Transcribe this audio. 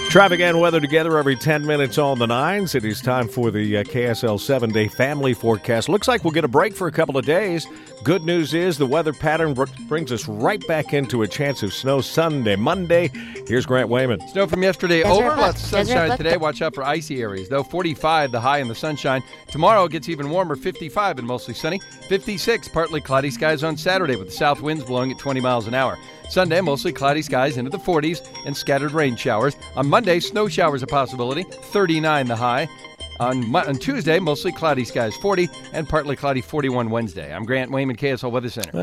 Traffic and weather together every 10 minutes on the 9s. It is time for the KSL 7-day family forecast. Looks like we'll get a break for a couple of days. Good news is the weather pattern brings us right back into a chance of snow Sunday, Monday. Here's Grant Wayman. Snow from yesterday over. Lots of sunshine today. Watch out for icy areas, though. 45 the high in the sunshine. Tomorrow it gets even warmer, 55 and mostly sunny. 56, partly cloudy skies on Saturday with the south winds blowing at 20 miles an hour. Sunday, mostly cloudy skies into the 40s and scattered rain showers. On Monday, snow showers a possibility, 39 the high. On Tuesday, mostly cloudy skies, 40, and partly cloudy, 41 Wednesday. I'm Grant Wayman, KSL Weather Center.